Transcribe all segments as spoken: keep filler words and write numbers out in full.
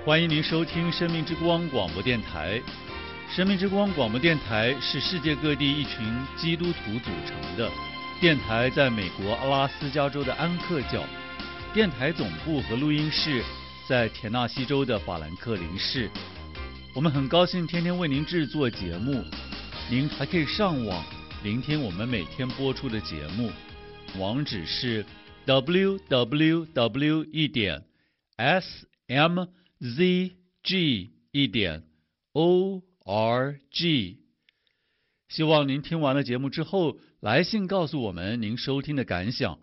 欢迎您收听生命之光广播电台。生命之光广播电台是世界各地一群基督徒组成的电台，在美国阿拉斯加州的安克教，电台总部和录音室在田纳西州的法兰克林市。我们很高兴天天为您制作节目，您还可以上网聆听我们每天播出的节目，网址是 double-u double-u double-u 一点 s m z g 一点 o r g。 希望您听完了节目之后来信告诉我们您收听的感想。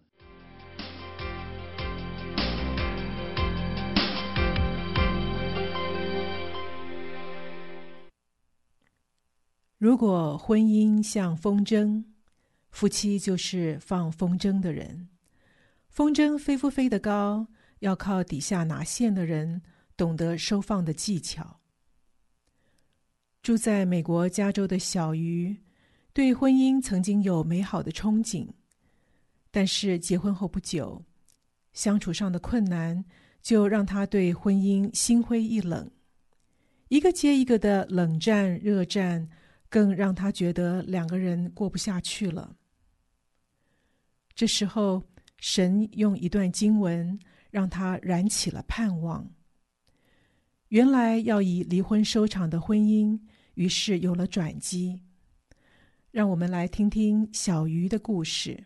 如果婚姻像风筝，夫妻就是放风筝的人。风筝飞不飞得高，要靠底下拿线的人懂得收放的技巧。住在美国加州的小鱼，对婚姻曾经有美好的憧憬，但是结婚后不久，相处上的困难就让他对婚姻心灰意冷。一个接一个的冷战、热战，更让他觉得两个人过不下去了。这时候，神用一段经文让他燃起了盼望。原来要以离婚收场的婚姻，于是有了转机。让我们来听听小鱼的故事。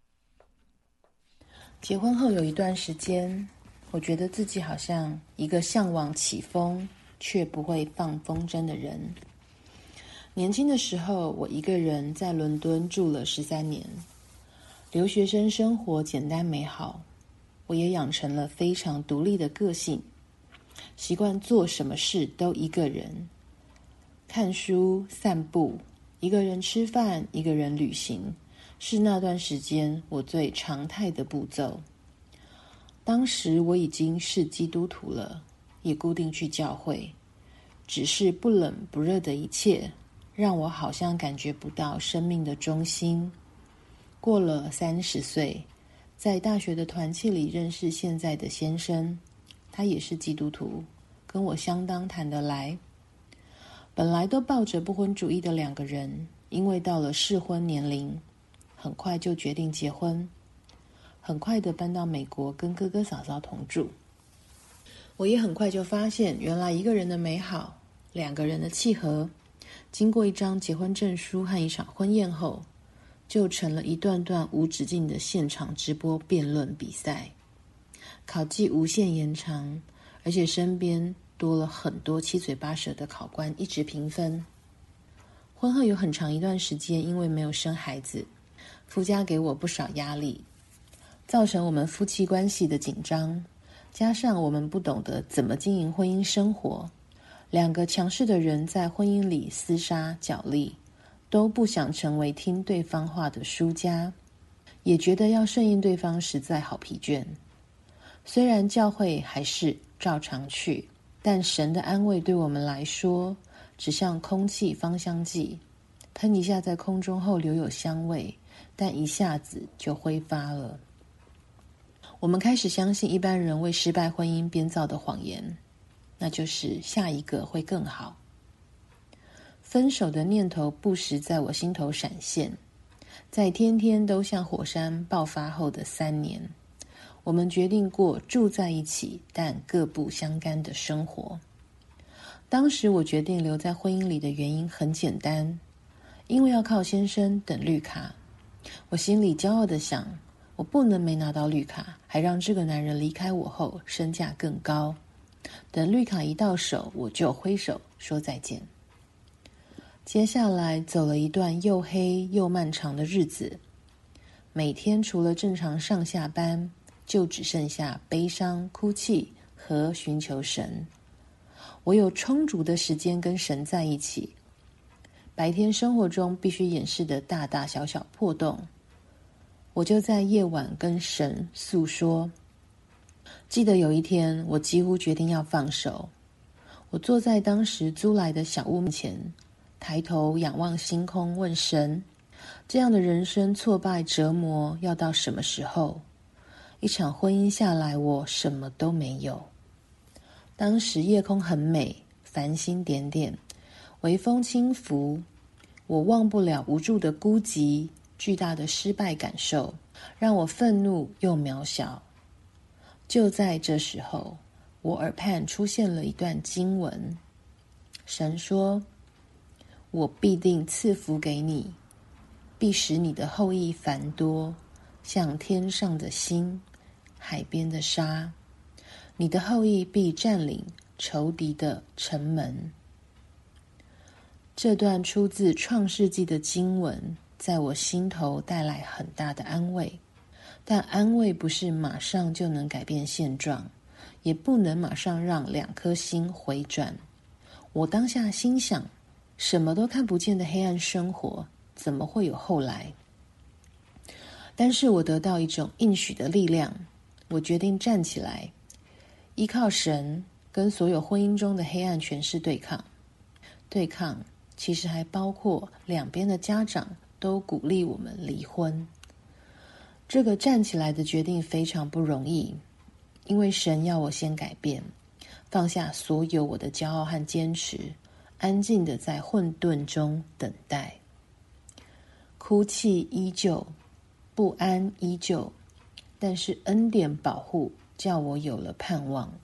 结婚后有一段时间，我觉得自己好像一个向往起风却不会放风筝的人。年轻的时候，我一个人在伦敦住了十三年，留学生生活简单美好，我也养成了非常独立的个性，习惯做什么事都一个人，看书、散步，一个人吃饭，一个人旅行，是那段时间我最常态的步骤。当时我已经是基督徒了，也固定去教会，只是不冷不热的一切让我好像感觉不到生命的中心。过了三十岁，在大学的团契里认识现在的先生，他也是基督徒，跟我相当谈得来。本来都抱着不婚主义的两个人，因为到了适婚年龄，很快就决定结婚，很快的搬到美国跟哥哥嫂嫂同住。我也很快就发现，原来一个人的美好，两个人的契合，经过一张结婚证书和一场婚宴后，就成了一段段无止境的现场直播辩论比赛，考绩无限延长，而且身边多了很多七嘴八舌的考官一直评分。婚后有很长一段时间，因为没有生孩子，夫家给我不少压力，造成我们夫妻关系的紧张，加上我们不懂得怎么经营婚姻生活，两个强势的人在婚姻里厮杀角力，都不想成为听对方话的输家，也觉得要顺应对方实在好疲倦。虽然教会还是照常去，但神的安慰对我们来说，只像空气芳香剂，喷一下在空中后留有香味，但一下子就挥发了。我们开始相信一般人为失败婚姻编造的谎言，那就是下一个会更好。分手的念头不时在我心头闪现，在天天都像火山爆发后的三年，我们决定过住在一起但各不相干的生活。当时我决定留在婚姻里的原因很简单，因为要靠先生等绿卡。我心里骄傲地想，我不能没拿到绿卡，还让这个男人离开我后身价更高。等绿卡一到手，我就挥手说再见。接下来走了一段又黑又漫长的日子，每天除了正常上下班，就只剩下悲伤、哭泣和寻求神。我有充足的时间跟神在一起，白天生活中必须掩饰的大大小小破洞，我就在夜晚跟神诉说。记得有一天，我几乎决定要放手。我坐在当时租来的小屋面前，抬头仰望星空，问神，这样的人生挫败折磨要到什么时候？一场婚姻下来，我什么都没有。 当时夜空很美，繁星点点，微风轻拂，我忘不了无助的孤寂，巨大的失败感受，让我愤怒又渺小。就在这时候，我耳畔出现了一段经文，神说：我必定赐福给你，必使你的后裔繁多，像天上的星，海边的沙。你的后裔必占领仇敌的城门。这段出自创世纪的经文，在我心头带来很大的安慰，但安慰不是马上就能改变现状，也不能马上让两颗心回转。我当下心想，什么都看不见的黑暗生活，怎么会有后来？但是我得到一种应许的力量，我决定站起来，依靠神，跟所有婚姻中的黑暗权势对抗。对抗其实还包括两边的家长都鼓励我们离婚。这个站起来的决定非常不容易，因为神要我先改变，放下所有我的骄傲和坚持，安静的在混沌中等待。哭泣依旧，不安依旧，但是恩典保护叫我有了盼望。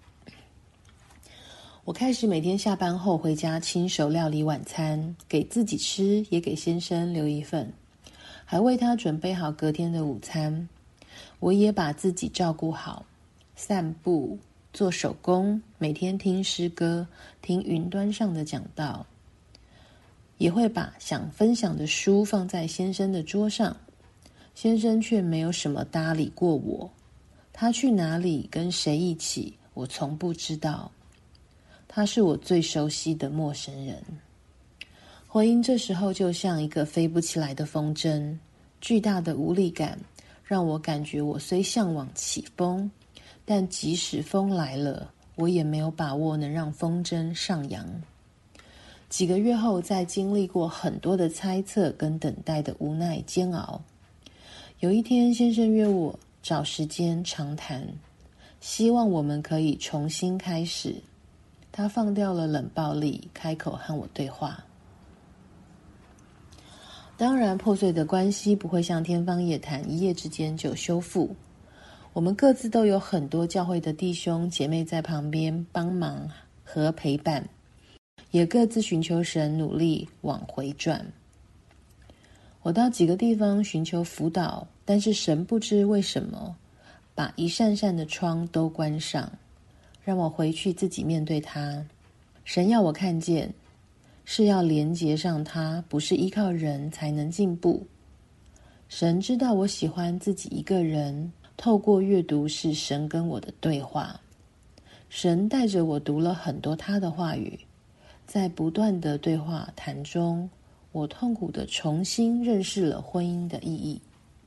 我开始每天下班后回家亲手料理晚餐，给自己吃，也给先生留一份，还为他准备好隔天的午餐。我也把自己照顾好，散步，做手工，每天听诗歌，听云端上的讲道，也会把想分享的书放在先生的桌上。先生却没有什么搭理过我，他去哪里，跟谁一起，我从不知道。他是我最熟悉的陌生人。婚姻这时候就像一个飞不起来的风筝，巨大的无力感让我感觉我虽向往起风，但即使风来了，我也没有把握能让风筝上扬。几个月后，在经历过很多的猜测跟等待的无奈煎熬，有一天先生约我找时间长谈，希望我们可以重新开始。他放掉了冷暴力，开口和我对话。当然，破碎的关系不会像天方夜谭，一夜之间就修复。我们各自都有很多教会的弟兄姐妹在旁边帮忙和陪伴，也各自寻求神，努力往回转。我到几个地方寻求辅导，但是神不知为什么把一扇扇的窗都关上，让我回去自己面对他。神要我看见，是要连接上他，不是依靠人才能进步。神知道我喜欢自己一个人，透过阅读是神跟我的对话。神带着我读了很多他的话语，在不断的对话谈中，我痛苦地重新认识了婚姻的意义。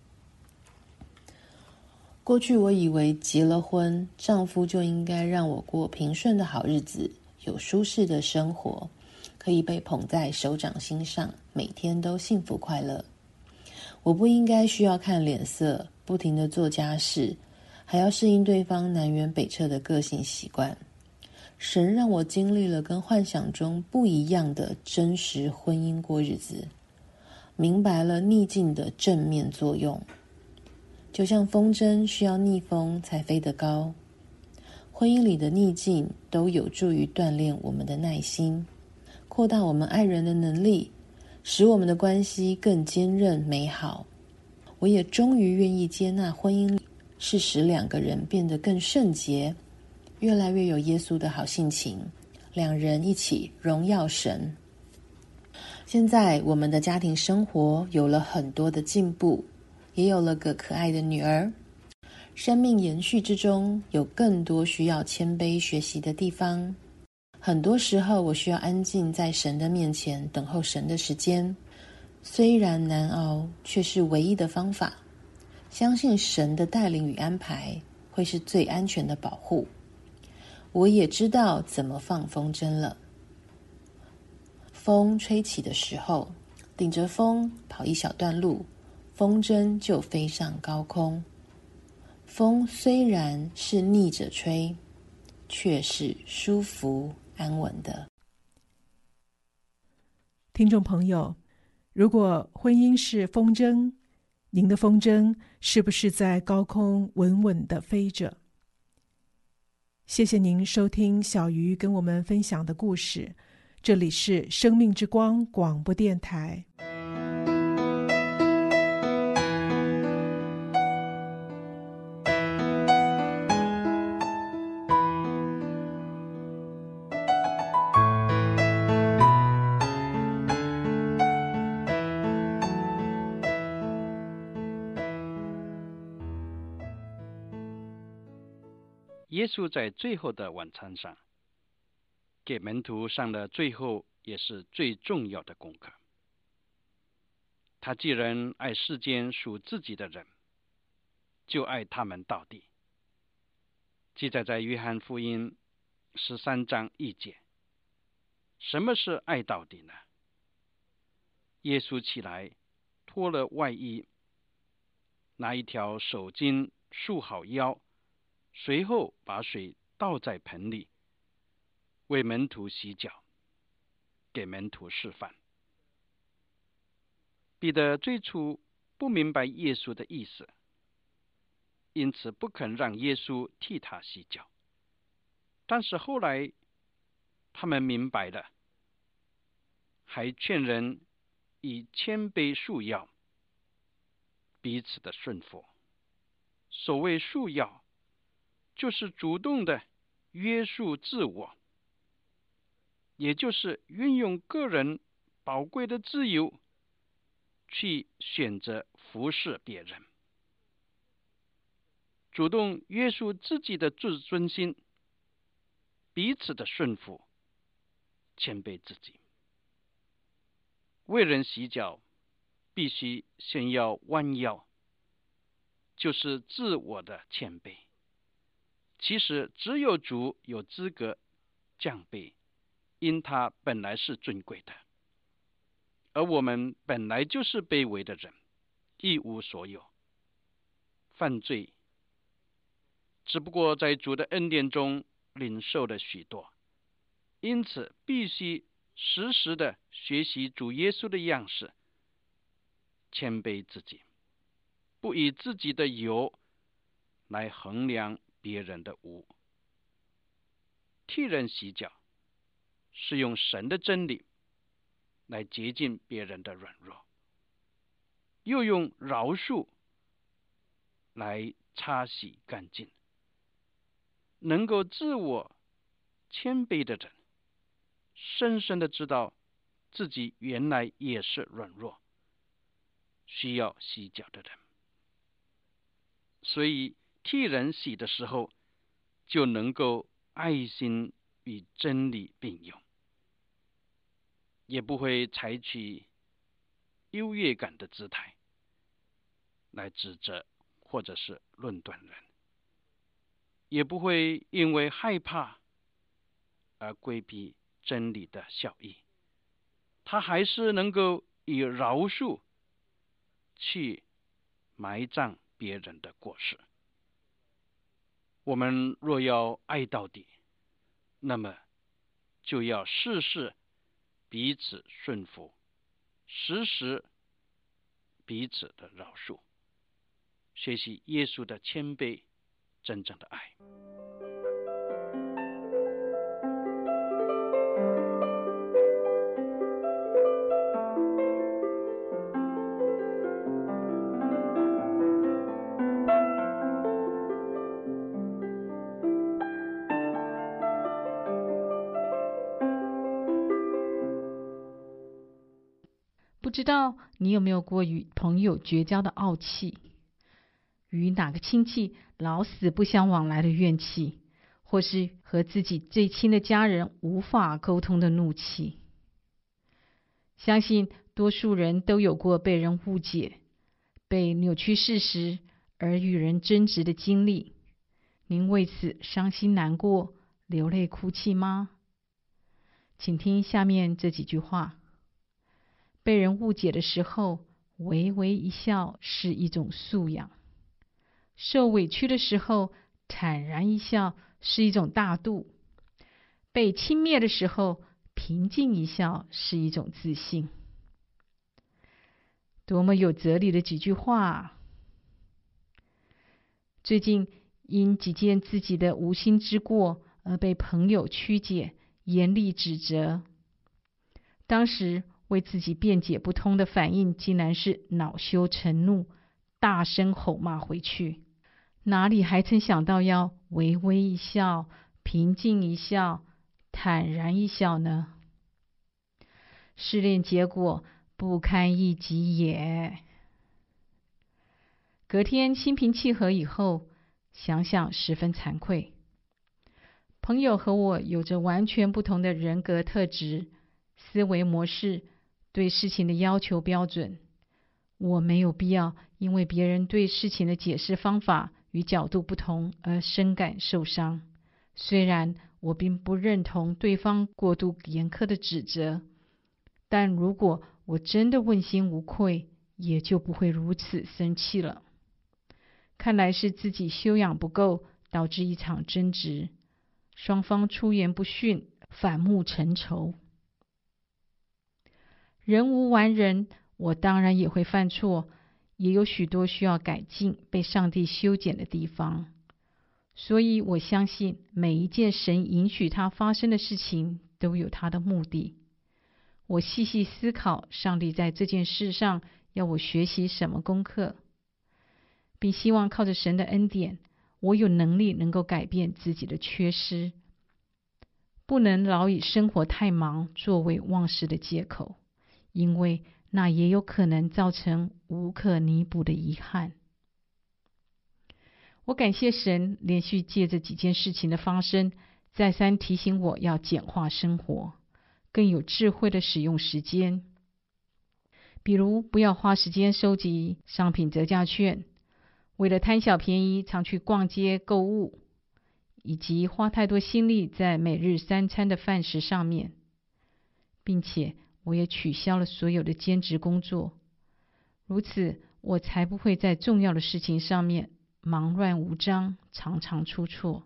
过去我以为结了婚，丈夫就应该让我过平顺的好日子，有舒适的生活，可以被捧在手掌心上，每天都幸福快乐。我不应该需要看脸色，不停地做家事，还要适应对方南辕北辙的个性习惯。神让我经历了跟幻想中不一样的真实婚姻过日子，明白了逆境的正面作用。就像风筝需要逆风才飞得高，婚姻里的逆境都有助于锻炼我们的耐心，扩大我们爱人的能力，使我们的关系更坚韧美好。我也终于愿意接纳婚姻是使两个人变得更圣洁，越来越有耶稣的好性情，两人一起荣耀神。现在我们的家庭生活有了很多的进步，也有了个可爱的女儿。生命延续之中，有更多需要谦卑学习的地方。很多时候我需要安静在神的面前，等候神的时间。虽然难熬，却是唯一的方法。相信神的带领与安排会是最安全的保护。我也知道怎么放风筝了。风吹起的时候，顶着风跑一小段路，风筝就飞上高空。风虽然是逆着吹， 却是舒服安稳的。 听众朋友，如果婚姻是风筝，您的风筝是不是在高空稳稳地飞着？谢谢您收听小鱼跟我们分享的故事，这里是生命之光广播电台。 耶稣在最后的晚餐上，给门徒上了最后也是最重要的功课。他既然爱世间属自己的人，就爱他们到底。记载在约翰福音十三章一节。什么是爱到底呢？耶稣起来，脱了外衣，拿一条手巾束好腰，随后把水倒在盆里，为门徒洗脚，给门徒示范。彼得最初不明白耶稣的意思，因此不肯让耶稣替他洗脚。但是后来他们明白了，还劝人以谦卑束腰，彼此的顺服。所谓束腰，就是主动的约束自我，也就是运用个人宝贵的自由去选择服侍别人，主动约束自己的自尊心，彼此的顺服，谦卑自己。为人洗脚，必须先要弯腰，就是自我的谦卑。其实只有主有资格降卑，因他本来是尊贵的，而我们本来就是卑微的人，一无所有，犯罪，只不过在主的恩典中领受了许多，因此必须时时的学习主耶稣的样式，谦卑自己，不以自己的有来衡量别人的无。替人洗脚是用神的真理来洁净别人的软弱，又用饶恕来擦洗干净。能够自我谦卑的人，深深的知道自己原来也是软弱，需要洗脚的人，所以替人洗的时候，就能够爱心与真理并用，也不会采取优越感的姿态来指责或者是论断人，也不会因为害怕而规避真理的效益，他还是能够以饶恕去埋葬别人的过失。我们若要爱到底，那么就要事事彼此顺服，时时彼此的饶恕，学习耶稣的谦卑，真正的爱。 不知道你有没有过与朋友绝交的傲气，与哪个亲戚老死不相往来的怨气，或是和自己最亲的家人无法沟通的怒气。相信多数人都有过被人误解、被扭曲事实而与人争执的经历。您为此伤心难过、流泪哭泣吗？请听下面这几句话。被人误解的时候，微微一笑是一种素养；受委屈的时候，坦然一笑是一种大度；被轻蔑的时候，平静一笑是一种自信。多么有哲理的几句话啊！最近因几件自己的无心之过而被朋友曲解、严厉指责，当时为自己辩解不通的反应，竟然是恼羞成怒，大声吼骂回去。哪里还曾想到要微微一笑、平静一笑、坦然一笑呢？试炼结果不堪一击也。隔天心平气和以后，想想十分惭愧。朋友和我有着完全不同的人格特质、思维模式、对事情的要求标准。我没有必要因为别人对事情的解释方法与角度不同而深感受伤。虽然我并不认同对方过度严苛的指责，但如果我真的问心无愧，也就不会如此生气了。看来是自己修养不够，导致一场争执，双方出言不逊，反目成仇。人无完人，我当然也会犯错，也有许多需要改进、被上帝修剪的地方。所以我相信每一件神允许它发生的事情都有它的目的。我细细思考上帝在这件事上要我学习什么功课，并希望靠着神的恩典，我有能力能够改变自己的缺失，不能老以生活太忙作为忘事的借口，因为那也有可能造成无可弥补的遗憾。我感谢神连续借着几件事情的发生，再三提醒我要简化生活，更有智慧的使用时间。比如不要花时间收集商品折价券，为了贪小便宜常去逛街购物，以及花太多心力在每日三餐的饭食上面。并且我也取消了所有的兼职工作，如此我才不会在重要的事情上面忙乱无章，常常出错。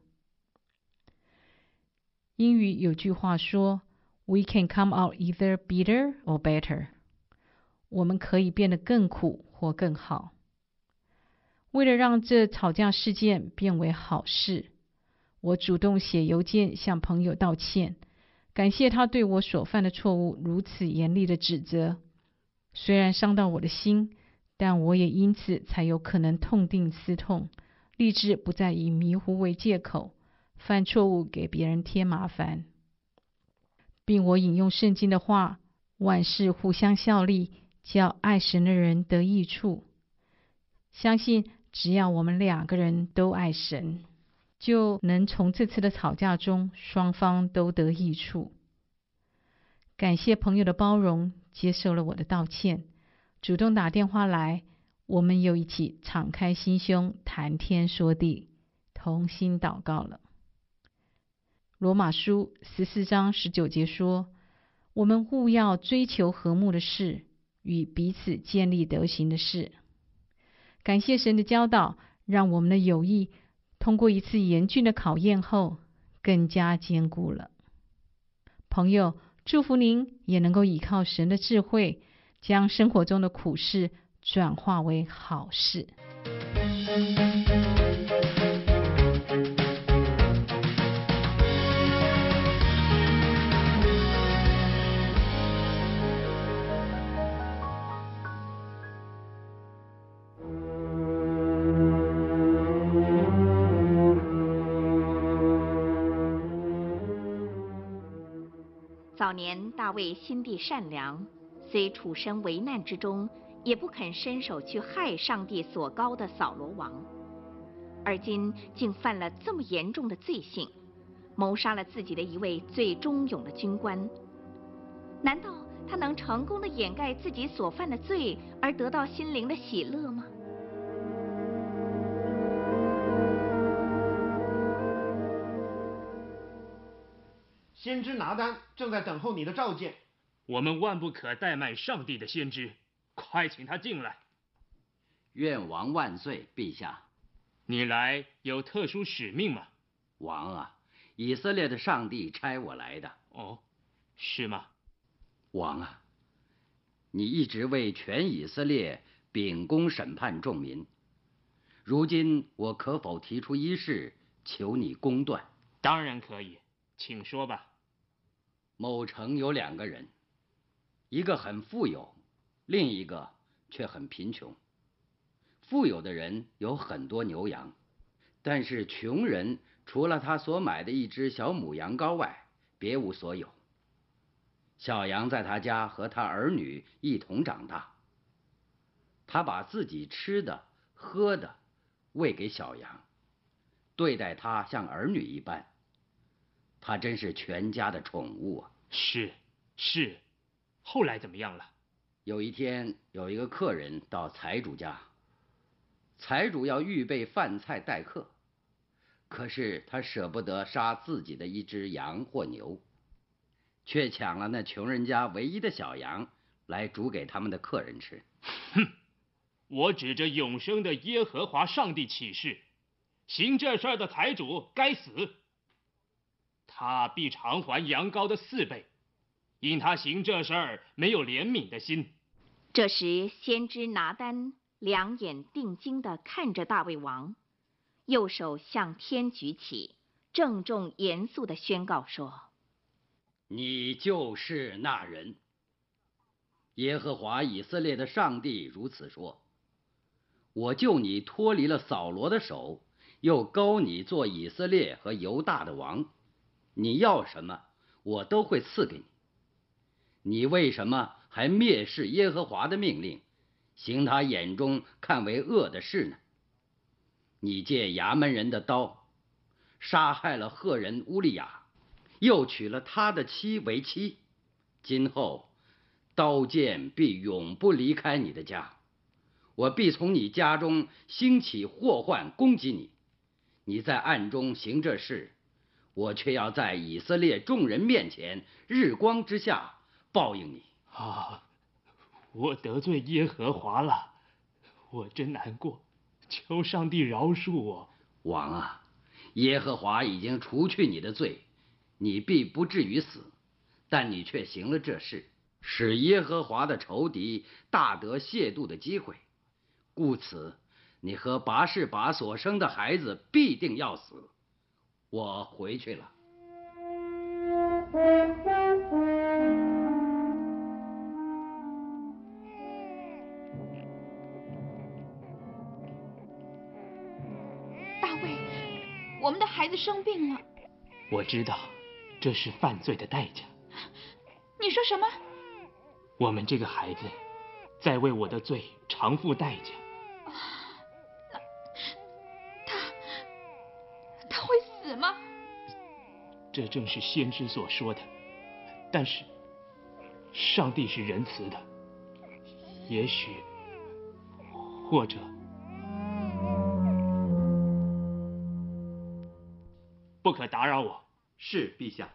英语有句话说 We can come out either bitter or better， 我们可以变得更苦或更好。为了让这吵架事件变为好事，我主动写邮件向朋友道歉，感谢他对我所犯的错误如此严厉的指责。虽然伤到我的心，但我也因此才有可能痛定思痛，立志不再以迷糊为借口，犯错误给别人添麻烦。并我引用圣经的话，万事互相效力，叫爱神的人得益处。相信只要我们两个人都爱神，就能从这次的吵架中双方都得益处。感谢朋友的包容，接受了我的道歉，主动打电话来，我们又一起敞开心胸，谈天说地，同心祷告了。罗马书十四章十九节说，我们务要追求和睦的事，与彼此建立德行的事。感谢神的教导，让我们的友谊通过一次严峻的考验后更加坚固了。朋友，祝福您也能够依靠神的智慧，将生活中的苦事转化为好事。 早年大卫心地善良，虽处身危难之中，也不肯伸手去害上帝所膏的扫罗王，而今竟犯了这么严重的罪行，谋杀了自己的一位最忠勇的军官。难道他能成功地掩盖自己所犯的罪，而得到心灵的喜乐吗？ 先知拿单正在等候你的召见。 我们万不可怠慢上帝的先知，快请他进来。 愿王万岁，陛下。 你来有特殊使命吗？ 王啊，以色列的上帝差我来的。 哦，是吗？ 王啊，你一直为全以色列秉公审判众民，如今我可否提出一事，求你公断？ 当然可以，请说吧。 某城有两个人，一个很富有，另一个却很贫穷。富有的人有很多牛羊，但是穷人除了他所买的一只小母羊羔外，别无所有。小羊在他家和他儿女一同长大，他把自己吃的喝的喂给小羊，对待他像儿女一般。他真是全家的宠物啊！ 是是，后来怎么样了？ 有一天，有一个客人到财主家，财主要预备饭菜待客，可是他舍不得杀自己的一只羊或牛，却抢了那穷人家唯一的小羊来煮给他们的客人吃。 哼！我指着永生的耶和华上帝起誓，行这事儿的财主该死，他必偿还羊羔的四倍，因他行这事儿没有怜悯的心。 这时，先知拿单两眼定睛地看着大卫王，右手向天举起，郑重严肃地宣告说： 你就是那人。耶和华以色列的上帝如此说：我救你脱离了扫罗的手，又膏你做以色列和犹大的王，你要什么，我都会赐给你。你为什么还蔑视耶和华的命令，行他眼中看为恶的事呢？你借衙门人的刀，杀害了赫人乌利亚，又娶了他的妻为妻，今后刀剑必永不离开你的家，我必从你家中兴起祸患攻击你。你在暗中行这事，我却要在以色列众人面前日光之下报应你。 啊，我得罪耶和华了，我真难过，求上帝饶恕我。 王啊，耶和华已经除去你的罪，你必不至于死，但你却行了这事，使耶和华的仇敌大得亵渎的机会，故此你和拔示拔所生的孩子必定要死。我回去了。 大卫，我们的孩子生病了。 我知道，这是犯罪的代价。 你说什么？ 我们这个孩子在为我的罪偿付代价。 会死吗？ 这正是先知所说的。但是，上帝是仁慈的，也许，或者，不可打扰我。 是，陛下。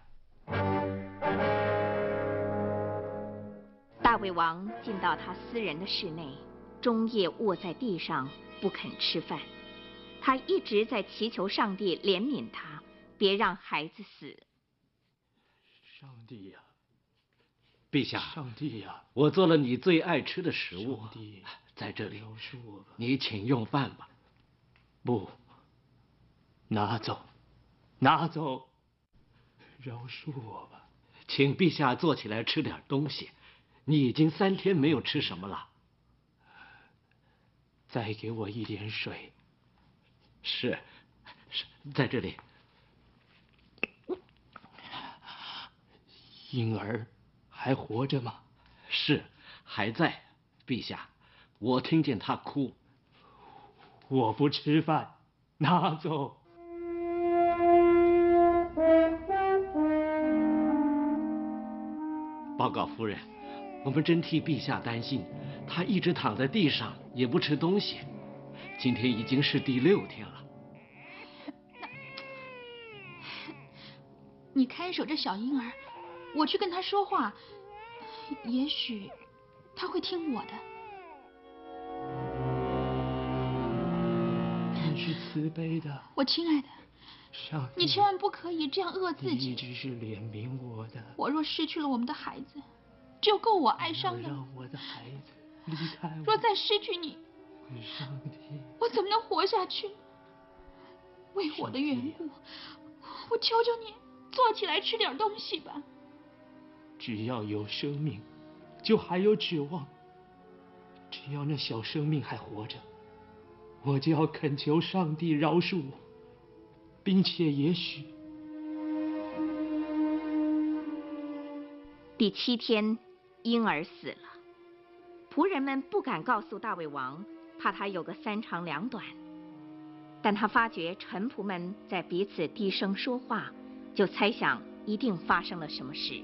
大卫王进到他私人的室内，终夜卧在地上，不肯吃饭。他一直在祈求上帝怜悯他，别让孩子死。 上帝呀， 陛下， 上帝呀， 我做了你最爱吃的食物， 上帝， 在这里， 饶恕我吧。 你请用饭吧。 不，拿走，拿走，饶恕我吧。 请陛下坐起来吃点东西，你已经三天没有吃什么了。 再给我一点水。 是，是在这里。 婴儿还活着吗？ 是，还在，陛下。我听见他哭。 我不吃饭，拿走。 报告夫人，我们真替陛下担心，他一直躺在地上，也不吃东西。今天已经是第六天了。 你看守这小婴儿，我去跟他说话，也许他会听我的。 你是慈悲的， 我亲爱的， 上帝， 你千万不可以这样恶自你己。 一直是怜悯我的。 我若失去了我们的孩子，只有够我哀伤的。 让我的孩子离开我。 若再失去你， 上帝， 我怎么能活下去？为我的缘故，我求求你，坐起来吃点东西吧。 只要有生命，就还有指望。只要那小生命还活着，我就要恳求上帝饶恕我，并且也许…… 第七天，婴儿死了。仆人们不敢告诉大卫王，怕他有个三长两短。但他发觉臣仆们在彼此低声说话，就猜想一定发生了什么事。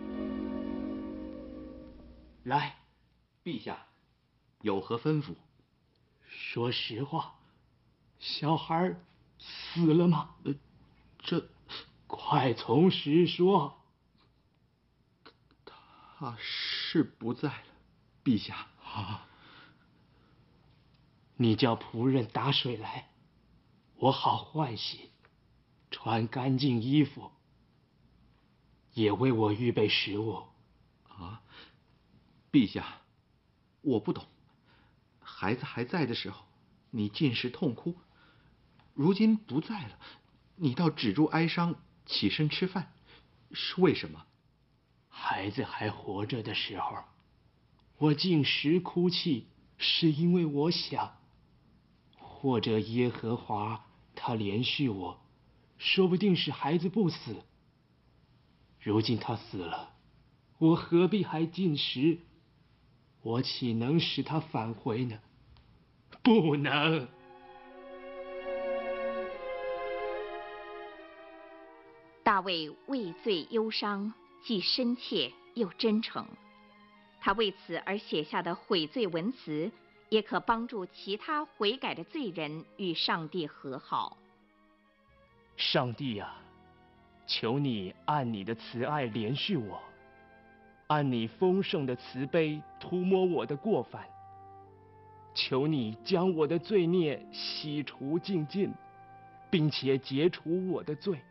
来，陛下，有何吩咐？ 说实话，小孩死了吗？ 呃，这， 快从实说。 他是不在了，陛下。 啊，你叫仆人打水来，我好换洗，穿干净衣服，也为我预备食物。 啊，陛下，我不懂。孩子还在的时候，你尽是痛哭；如今不在了，你倒止住哀伤，起身吃饭，是为什么？ 孩子还活着的时候，我尽时哭泣，是因为我想，或者耶和华他怜恤我，说不定使孩子不死。如今他死了，我何必还进食？我岂能使他返回呢？不能。 大卫畏罪忧伤，既深切又真诚。他为此而写下的悔罪文词，也可帮助其他悔改的罪人与上帝和好。 上帝啊，求你按你的慈爱怜恤我，按你丰盛的慈悲涂抹我的过犯。求你将我的罪孽洗除净尽，并且解除我的罪。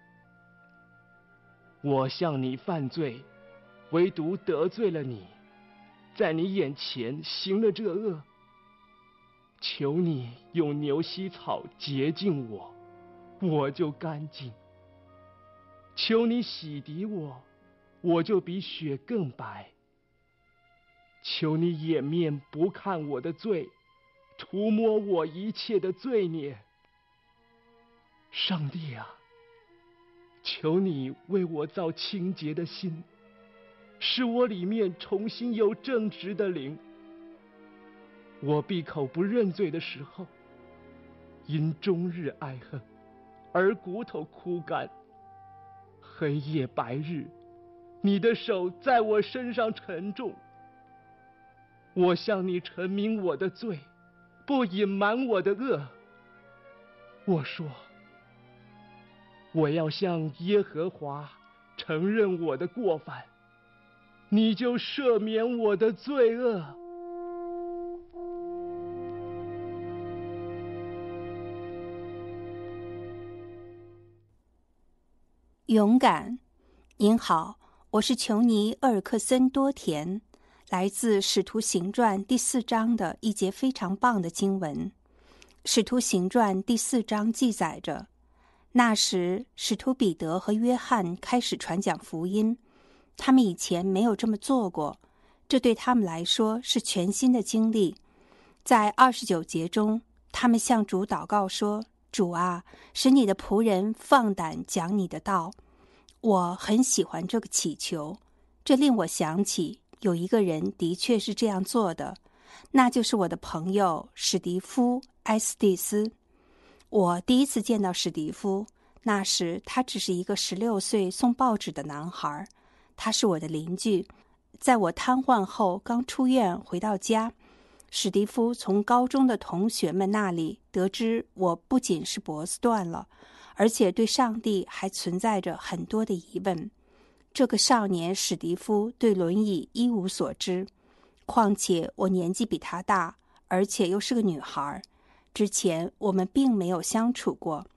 我向你犯罪，唯独得罪了你，在你眼前行了这恶。求你用牛膝草洁净我，我就干净。求你洗涤我，我就比雪更白。求你掩面不看我的罪，涂抹我一切的罪孽。上帝啊，求你为我造清洁的心，使我里面重新有正直的灵。我闭口不认罪的时候，因终日爱恨，而骨头枯干。黑夜白日，你的手在我身上沉重。我向你陈明我的罪，不隐瞒我的恶。我说，我要向耶和华承认我的过犯，你就赦免我的罪恶。 勇敢。您好，我是琼尼·厄尔克森多田，来自《使徒行传》第四章的一节非常棒的经文。《使徒行传》第四章记载着，那时使徒彼得和约翰开始传讲福音，他们以前没有这么做过，这对他们来说是全新的经历。在二十九节中，他们向主祷告说，主啊，使你的仆人放胆讲你的道。我很喜欢这个祈求，这令我想起有一个人的确是这样做的，那就是我的朋友史蒂夫·埃斯蒂斯。我第一次见到史蒂夫，那时他只是一个十六岁送报纸的男孩，他是我的邻居。在我瘫痪后刚出院回到家，史蒂夫从高中的同学们那里得知我不仅是脖子断了，而且对上帝还存在着很多的疑问。这个少年史蒂夫对轮椅一无所知，况且我年纪比他大，而且又是个女孩。之前我们并没有相处过，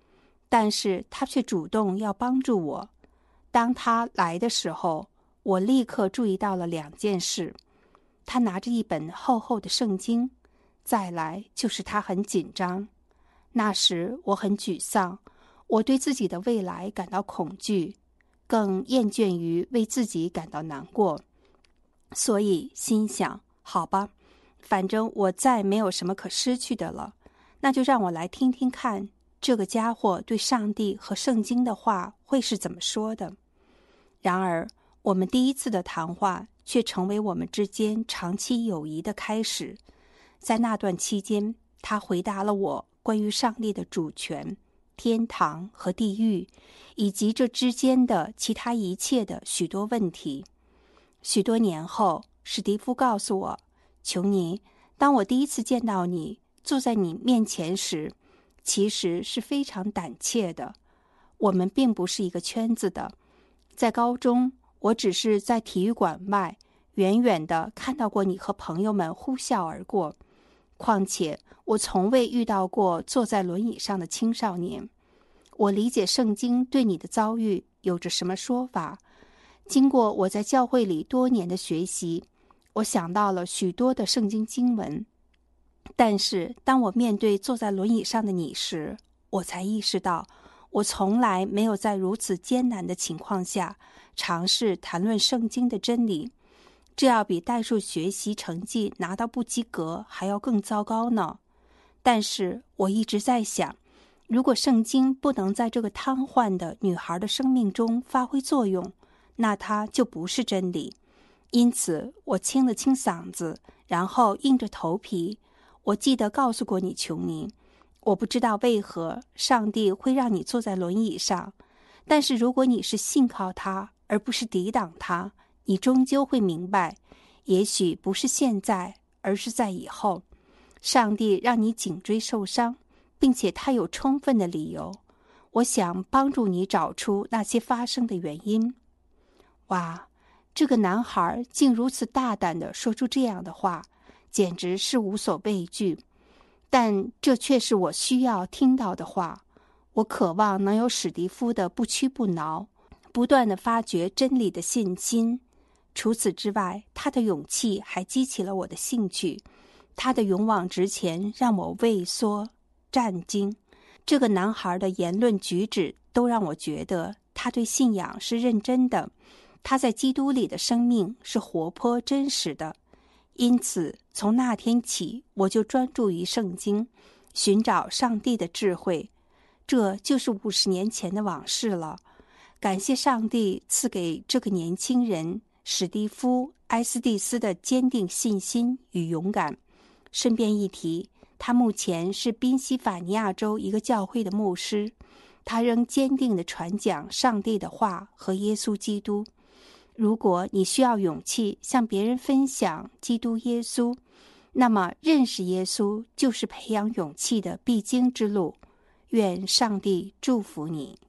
但是他却主动要帮助我。当他来的时候，我立刻注意到了两件事：他拿着一本厚厚的圣经，再来就是他很紧张。那时我很沮丧，我对自己的未来感到恐惧，更厌倦于为自己感到难过。所以心想，好吧，反正我再没有什么可失去的了，那就让我来听听看这个家伙对上帝和圣经的话会是怎么说的。然而我们第一次的谈话却成为我们之间长期友谊的开始。在那段期间，他回答了我关于上帝的主权、天堂和地狱，以及这之间的其他一切的许多问题。许多年后，史蒂夫告诉我，琼尼，当我第一次见到你，坐在你面前时，其实是非常胆怯的。我们并不是一个圈子的。在高中，我只是在体育馆外远远地看到过你和朋友们呼啸而过。况且我从未遇到过坐在轮椅上的青少年。我理解圣经对你的遭遇有着什么说法。经过我在教会里多年的学习，我想到了许多的圣经经文。但是当我面对坐在轮椅上的你时，我才意识到，我从来没有在如此艰难的情况下尝试谈论圣经的真理。这要比代数学习成绩拿到不及格还要更糟糕呢。但是我一直在想，如果圣经不能在这个瘫痪的女孩的生命中发挥作用，那它就不是真理。因此我清了清嗓子，然后硬着头皮。我记得告诉过你，琼尼，我不知道为何上帝会让你坐在轮椅上，但是如果你是信靠他而不是抵挡他，你终究会明白，也许不是现在，而是在以后，上帝让你颈椎受伤，并且他有充分的理由。我想帮助你找出那些发生的原因。哇，这个男孩竟如此大胆地说出这样的话，简直是无所畏惧。但这却是我需要听到的话。我渴望能有史蒂夫的不屈不挠，不断地发掘真理的信心。除此之外，他的勇气还激起了我的兴趣。他的勇往直前让我畏缩战惊。这个男孩的言论举止都让我觉得他对信仰是认真的，他在基督里的生命是活泼真实的。因此从那天起，我就专注于圣经，寻找上帝的智慧。这就是五十年前的往事了。感谢上帝赐给这个年轻人史蒂夫·埃斯蒂斯的坚定信心与勇敢。顺便一提，他目前是宾夕法尼亚州一个教会的牧师，他仍坚定地传讲上帝的话和耶稣基督。如果你需要勇气向别人分享基督耶稣，那么认识耶稣就是培养勇气的必经之路。愿上帝祝福你。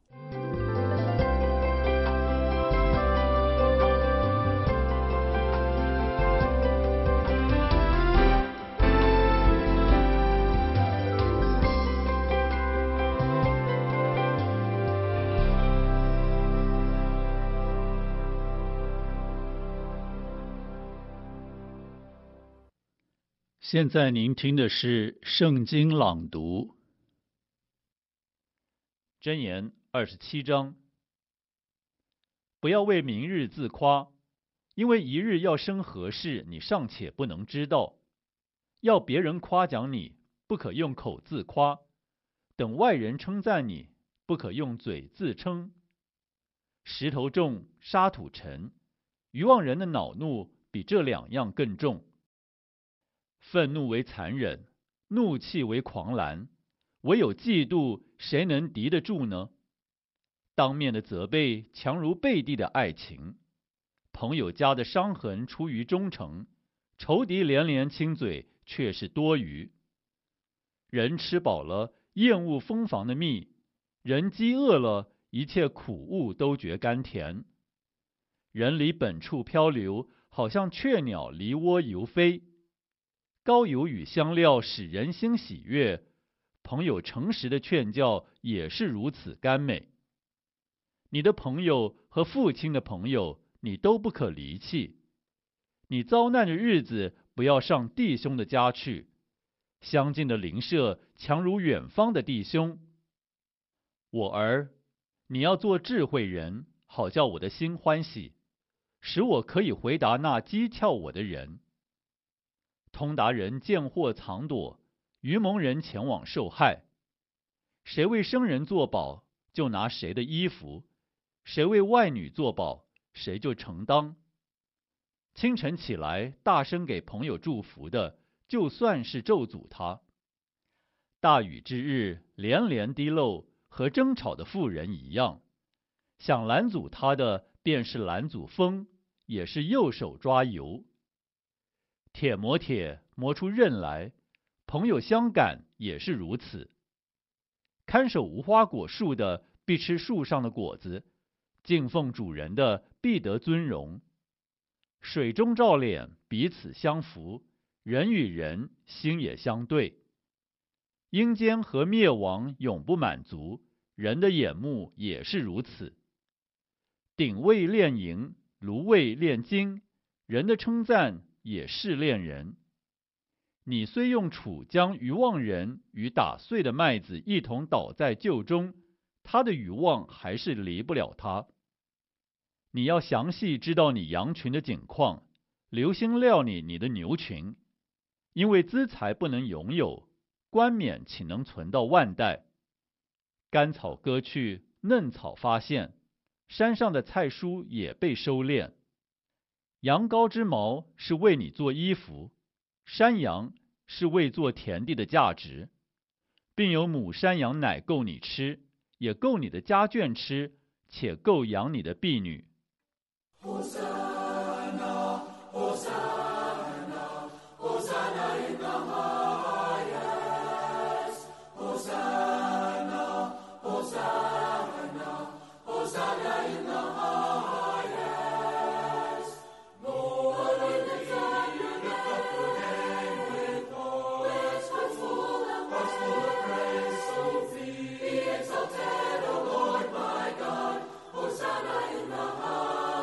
现在您听的是圣经朗读。箴言二十七章，不要为明日自夸，因为一日要生何事，你尚且不能知道。要别人夸奖你，不可用口自夸；等外人称赞你，不可用嘴自称。石头重，沙土沉，愚妄人的恼怒比这两样更重。愤怒为残忍，怒气为狂澜，唯有嫉妒，谁能敌得住呢？当面的责备强如背地的爱情，朋友家的伤痕出于忠诚，仇敌连连亲嘴却是多余。人吃饱了，厌恶蜂房的蜜；人饥饿了，一切苦物都觉甘甜。人离本处漂流，好像雀鸟离窝游飞。膏油与香料使人心喜悦， 朋友诚实的劝教也是如此甘美。你的朋友和父亲的朋友，你都不可离弃。你遭难的日子，不要上弟兄的家去，相近的邻舍强如远方的弟兄。我儿，你要做智慧人，好叫我的心欢喜，使我可以回答那讥诮我的人。通达人见祸藏躲，愚蒙人前往受害。谁为生人作保，就拿谁的衣服；谁为外女作保，谁就承当。清晨起来，大声给朋友祝福的，就算是咒诅他。大雨之日，连连滴漏，和争吵的妇人一样。想拦阻他的，便是拦阻风，也是右手抓油。铁磨铁，磨出刃来，朋友相感也是如此。看守无花果树的，必吃树上的果子；敬奉主人的，必得尊荣。水中照脸，彼此相扶；人与人，心也相对。阴间和灭亡永不满足，人的眼目也是如此。鼎位炼银，炉位炼金，人的称赞也是炼人。你虽用杵将愚妄人与打碎的麦子一同倒在臼中，他的愚妄还是离不了他。你要详细知道你羊群的景况，留心料理你的牛群，因为资财不能拥有，冠冕岂能存到万代？干草割去，嫩草发现，山上的菜蔬也被收敛。羊羔之毛是为你做衣服，山羊是为做田地的价值，并有母山羊奶够你吃，也够你的家眷吃，且够养你的婢女。 Hosanna, Hosanna, Hosanna in the highest. Hosanna, Hosanna, Hosanna in the highest. Lord, we lift up your name with hearts full of praise. So be exalted, O Lord my God. Hosanna in the highest.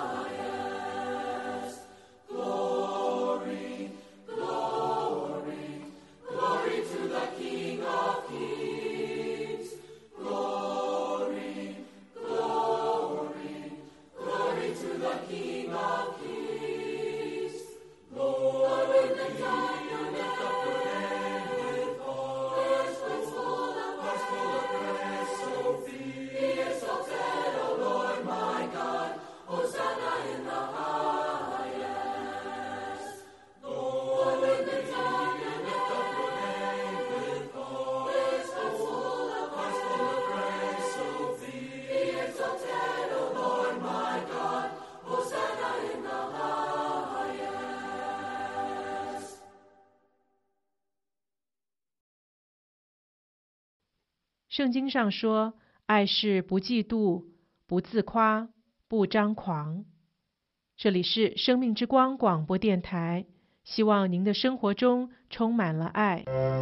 圣经上说，爱是不嫉妒，不自夸，不张狂。这里是生命之光广播电台，希望您的生活中充满了爱。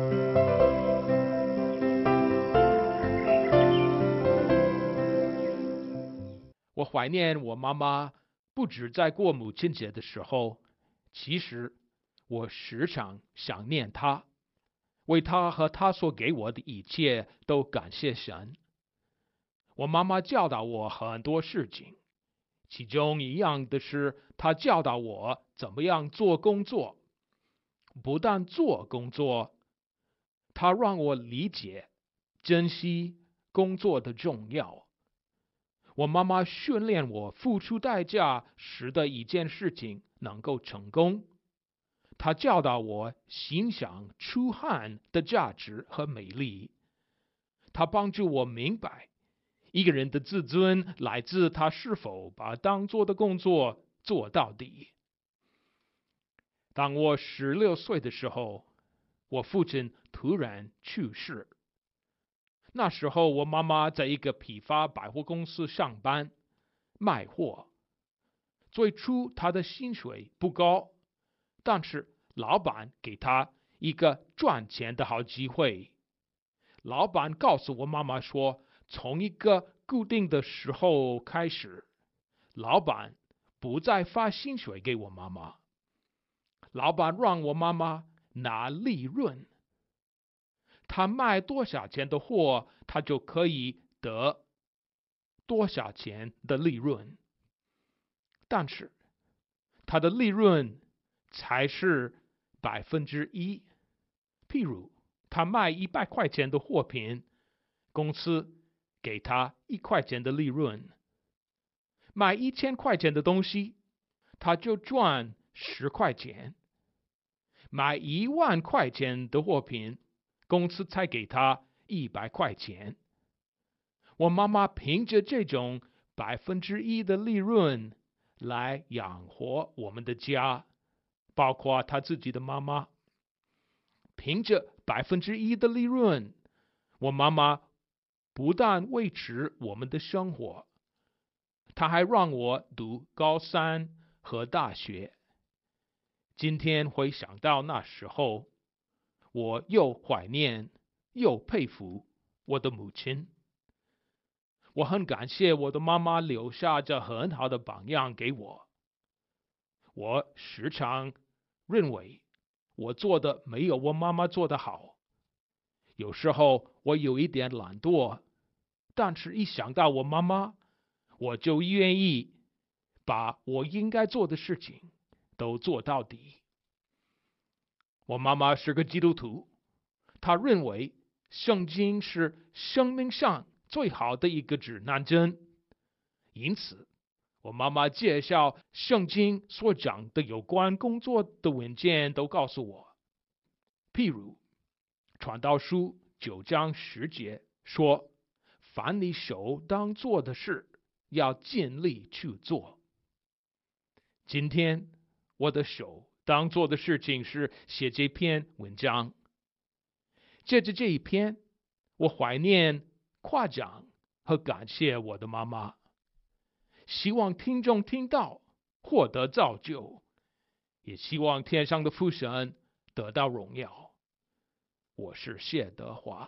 我怀念我妈妈，不止在过母亲节的时候，其实我时常想念她。为他和他所给我的一切都感谢神。我妈妈教导我很多事情，其中一样的是，她教导我怎么样做工作。不但做工作，她让我理解、珍惜工作的重要。我妈妈训练我付出代价使得一件事情能够成功。他教导我欣赏出汗的价值和美丽。他帮助我明白，一个人的自尊来自他是否把当做的工作做到底。当我十六岁的时候，我父亲突然去世。那时候，我妈妈在一个批发百货公司上班，卖货。最初，她的薪水不高，但是老板给他一个赚钱的好机会。 老板告诉我妈妈说，从一个固定的时候开始，老板不再发薪水给我妈妈，老板让我妈妈拿利润，他卖多少钱的货，他就可以得多少钱的利润，但是他的利润才是百分之一。譬如他卖一百块钱的货品，公司给他一块钱的利润；卖一千块钱的东西，他就赚十块钱；买一万块钱的货品，公司才给他一百块钱。我妈妈凭着这种百分之一的利润来养活我们的家，包括她自己的妈妈。凭着百分之一的利润，我妈妈不但维持我们的生活，她还让我读高三和大学。今天回想到那时候，我又怀念又佩服我的母亲。我很感谢我的妈妈留下这很好的榜样给我。我时常认为我做的没有我妈妈做的好，有时候我有一点懒惰，但是一想到我妈妈，我就愿意把我应该做的事情都做到底。我妈妈是个基督徒，她认为圣经是生命上最好的一个指南针，因此我妈妈介绍圣经所讲的有关工作的文件都告诉我。譬如传道书九章十节说，凡你手当做的事，要尽力去做。今天我的手当做的事情是写这篇文章。借着这一篇，我怀念、夸奖和感谢我的妈妈，希望听众听到，获得造就，也希望天上的父神得到荣耀。我是谢德华。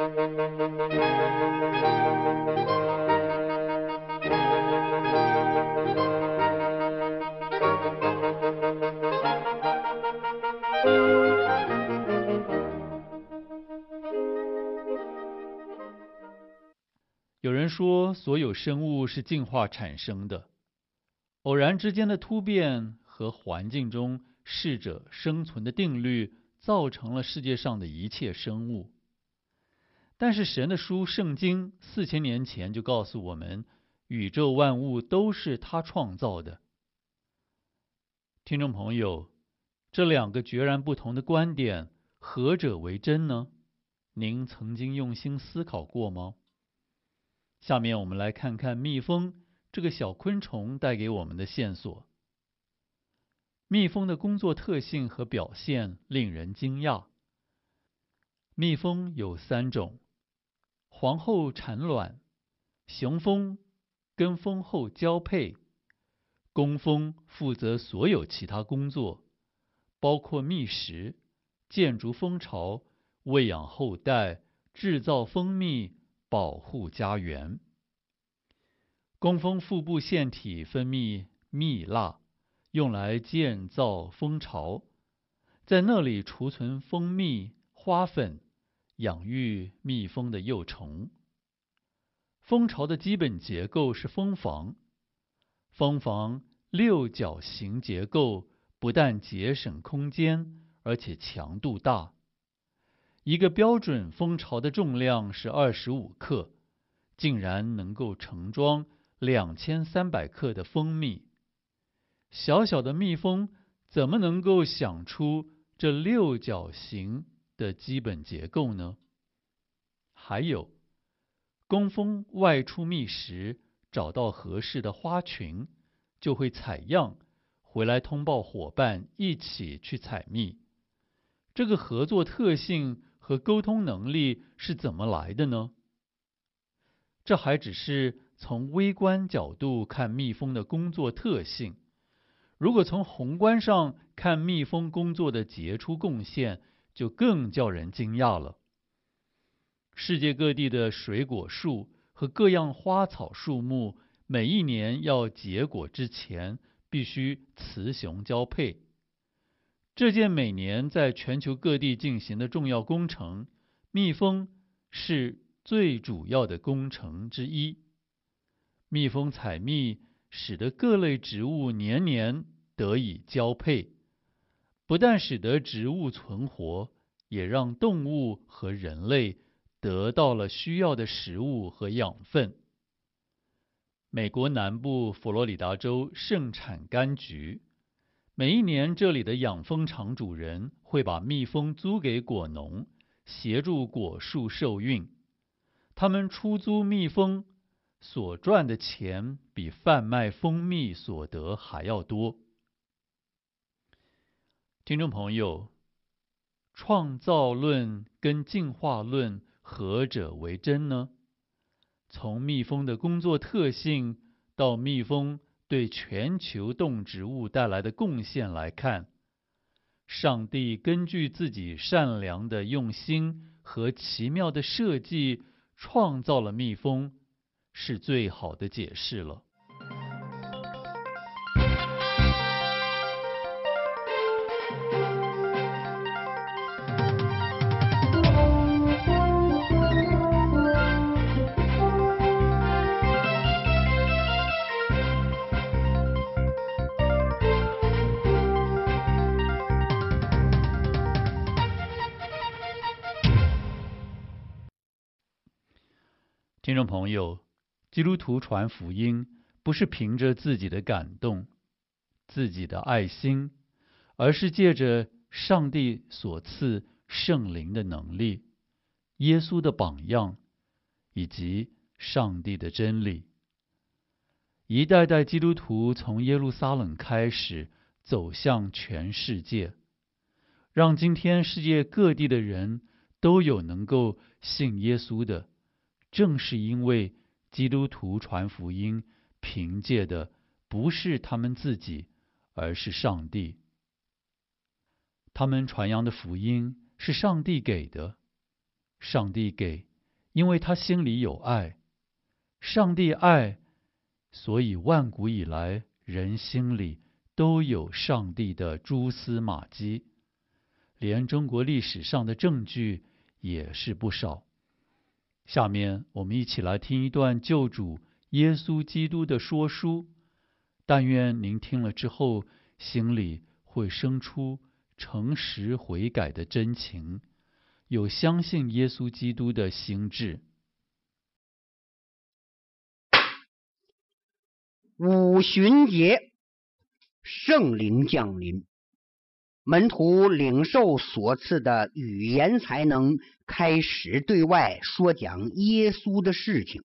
有人说，所有生物是进化产生的，偶然之间的突变和环境中适者生存的定律，造成了世界上的一切生物。但是神的书《圣经》四千年前就告诉我们，宇宙万物都是他创造的。听众朋友，这两个截然不同的观点，何者为真呢？您曾经用心思考过吗？下面我们来看看蜜蜂这个小昆虫带给我们的线索。蜜蜂的工作特性和表现令人惊讶。蜜蜂有三种：皇后产卵，雄蜂跟蜂后交配，工蜂负责所有其他工作，包括觅食、建筑蜂巢、喂养后代、制造蜂蜜、保护家园。工蜂腹部腺体分泌蜜蜡，用来建造蜂巢，在那里储存蜂蜜、花粉，养育蜜蜂的幼虫。蜂巢的基本结构是蜂房，蜂房六角形结构不但节省空间，而且强度大。一个标准蜂巢的重量是二十五克，竟然能够盛装两千三百克的蜂蜜。小小的蜜蜂怎么能够想出这六角形的基本结构呢？还有，工蜂外出觅食，找到合适的花群，就会采样，回来通报伙伴一起去采蜜。这个合作特性和沟通能力是怎么来的呢？这还只是从微观角度看蜜蜂的工作特性，如果从宏观上看蜜蜂工作的杰出贡献，就更叫人惊讶了。 世界各地的水果树和各样花草树木，每一年要结果之前，必须雌雄交配。这件每年在全球各地进行的重要工程，蜜蜂是最主要的工程之一。蜜蜂采蜜，使得各类植物年年得以交配，不但使得植物存活，也让动物和人类得到了需要的食物和养分。美国南部佛罗里达州盛产柑橘，每一年这里的养蜂场主人会把蜜蜂租给果农，协助果树受孕。他们出租蜜蜂所赚的钱比贩卖蜂蜜所得还要多。听众朋友，创造论跟进化论何者为真呢？从蜜蜂的工作特性到蜜蜂对全球动植物带来的贡献来看，上帝根据自己善良的用心和奇妙的设计创造了蜜蜂，是最好的解释了。听众朋友，基督徒传福音不是凭着自己的感动、自己的爱心，而是借着上帝所赐圣灵的能力、耶稣的榜样以及上帝的真理。一代代基督徒从耶路撒冷开始，走向全世界，让今天世界各地的人都有能够信耶稣的。正是因为基督徒传福音，凭借的不是他们自己，而是上帝。他们传扬的福音是上帝给的，上帝给，因为他心里有爱。上帝爱，所以万古以来人心里都有上帝的蛛丝马迹，连中国历史上的证据也是不少。下面我们一起来听一段救主耶稣基督的说书，但愿您听了之后，心里会生出诚实悔改的真情，有相信耶稣基督的心志。 五旬节，圣灵降临，门徒领受所赐的语言才能，开始对外说讲耶稣的事情。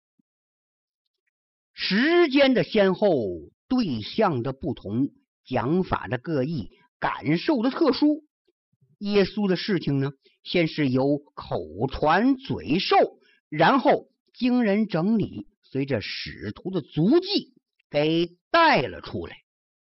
时间的先后，对象的不同，讲法的各异，感受的特殊。耶稣的事情呢，先是由口传嘴授，然后经人整理，随着使徒的足迹给带了出来。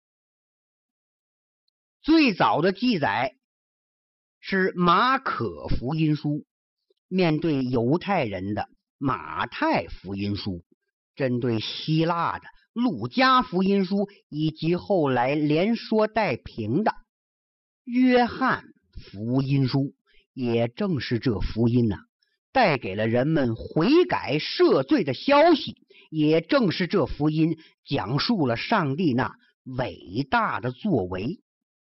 最早的记载是马可福音书，面对犹太人的马太福音书，针对希腊的路加福音书，以及后来连说带评的约翰福音书。也正是这福音呢、啊，带给了人们悔改赦罪的消息，也正是这福音讲述了上帝那伟大的作为。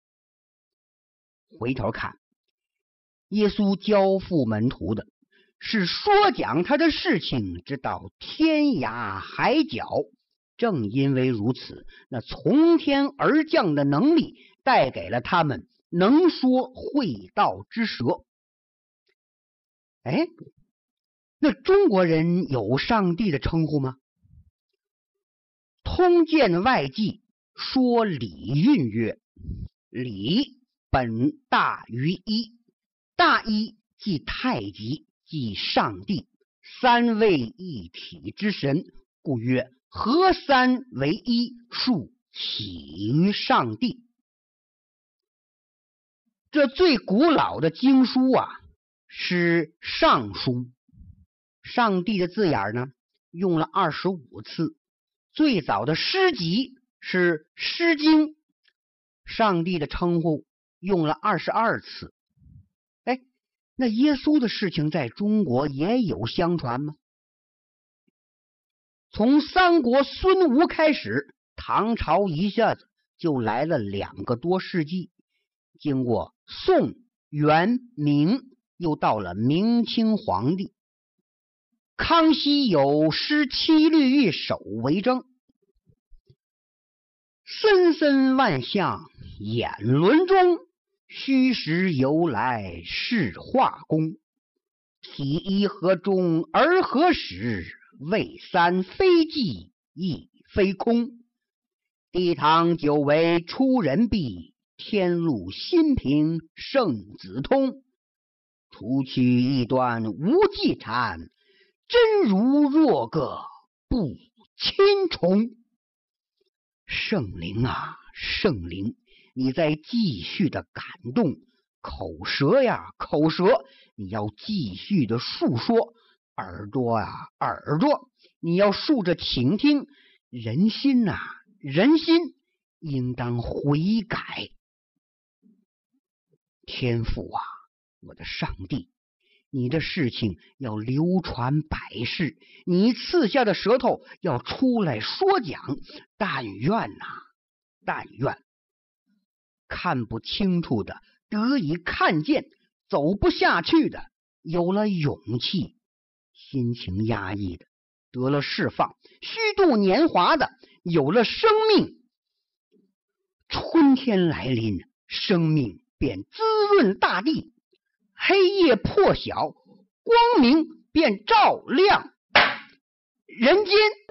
回头看，耶稣交付门徒的是说讲他的事情，直到天涯海角。正因为如此，那从天而降的能力带给了他们能说会道之舌。哎，那中国人有上帝的称呼吗？通鉴外记说礼运曰：礼本大于一，大一即太极，即上帝，三位一体之神，故曰合三为一，数起于上帝。这最古老的经书啊，是尚书， 上帝的字眼呢用了二十五次，最早的诗集是《诗经》，上帝的称呼用了二十二次。哎，那耶稣的事情在中国也有相传吗？从三国孙吴开始，唐朝一下子就来了两个多世纪，经过宋、元、明，又到了明清皇帝。康熙有诗七律一首为证：森森万象眼轮中，虚实由来是画工。体一何中而何始？未三非寂亦非空。地堂久为出人避，天路新平圣子通。除去一端无忌禅，真如若个不侵虫。圣灵啊圣灵，你在继续的感动，口舌呀口舌，你要继续的述说，耳朵呀耳朵，你要竖着倾听，人心呐人心应当悔改。天父啊，我的上帝，你的事情要流传百世，你赐下的舌头要出来说讲。但愿呐、啊、但愿看不清楚的得以看见，走不下去的有了勇气，心情压抑的得了释放，虚度年华的有了生命。春天来临，生命便滋润大地，黑夜破晓，光明便照亮人间。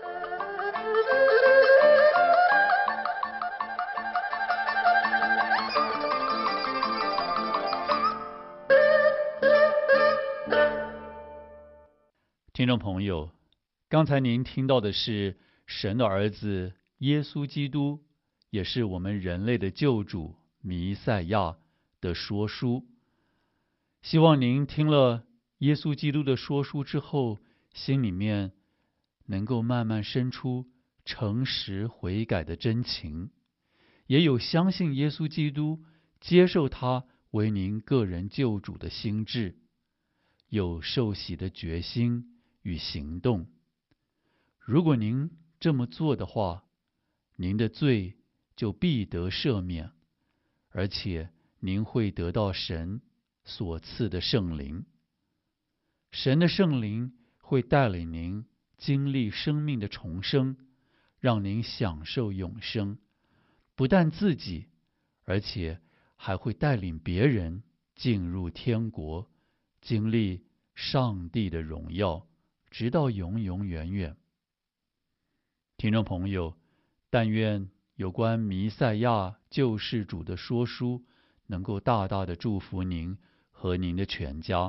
听众朋友，刚才您听到的是神的儿子耶稣基督，也是我们人类的救主弥赛亚的说书。希望您听了耶稣基督的说书之后，心里面能够慢慢生出诚实悔改的真情，也有相信耶稣基督，接受他为您个人救主的心志，有受洗的决心与行动。如果您这么做的话，您的罪就必得赦免，而且您会得到神所赐的圣灵。神的圣灵会带领您经历生命的重生，让您享受永生，不但自己，而且还会带领别人进入天国，经历上帝的荣耀，直到永永远远。听众朋友，但愿有关弥赛亚救世主的说书能够大大的祝福您和您的全家。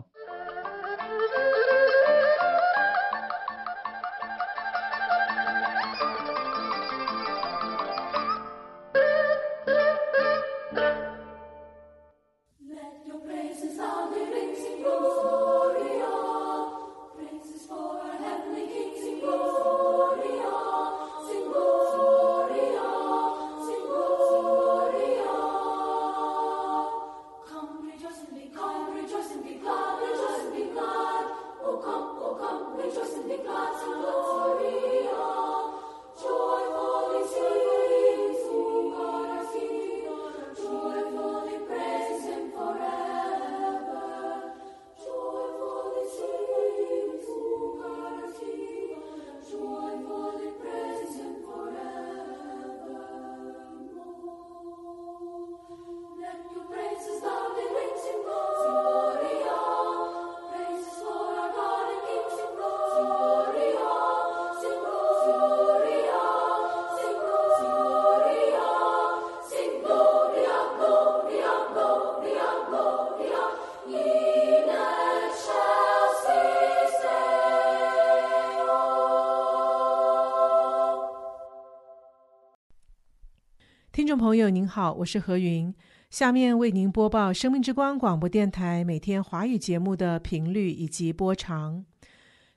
听众朋友您好，我是何云，下面为您播报生命之光广播电台每天华语节目的频率以及播长。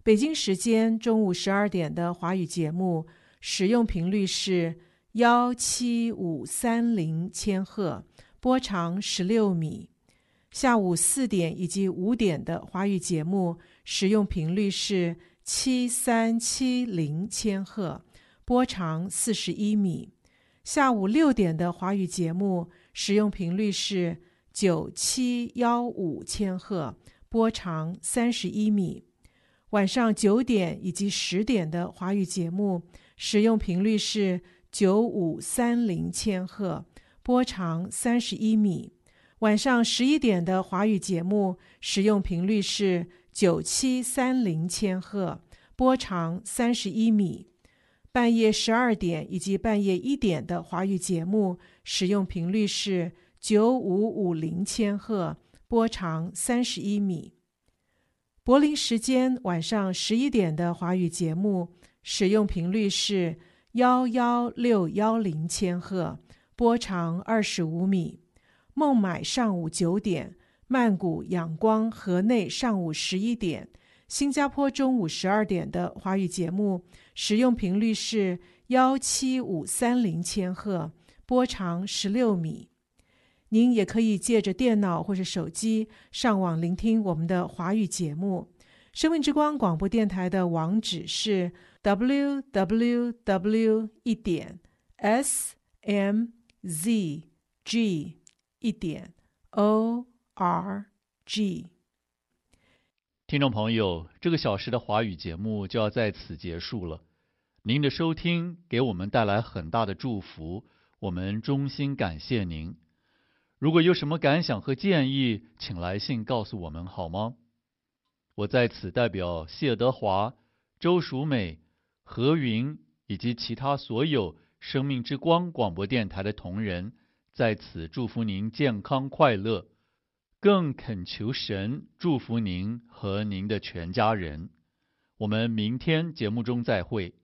北京时间中午十二点的华语节目使用频率是一七五三零千赫，波长十六米。下午四点以及五点的华语节目使用频率是七三七零千赫，波长四十一米。下午六点的华语节目使用频率是九七一五千赫，波长三十一米。晚上九点以及十点的华语节目使用频率是九五三零千赫，波长三十一米。晚上十一点的华语节目使用频率是九七三零千赫，波长三十一米。半夜十二点以及半夜一点的华语节目使用频率是九五五零千赫，波长三十一米。柏林时间晚上十一点的华语节目使用频率是一一六一零千赫，波长二十五米。孟买上午九点，曼谷、仰光、河内上午十一点，新加坡中午十二点的华语节目使用频率是一七五三零千赫，波长十六米。您也可以借着电脑或是手机上网聆听我们的华语节目。生命之光广播电台的网址是 double-u double-u double-u 一点 s m z g 一点 o r g。 听众朋友，这个小时的华语节目就要在此结束了。您的收听给我们带来很大的祝福，我们衷心感谢您。如果有什么感想和建议，请来信告诉我们好吗？我在此代表谢德华、周淑美、何云以及其他所有生命之光广播电台的同仁，在此祝福您健康快乐，更恳求神祝福您和您的全家人。我们明天节目中再会。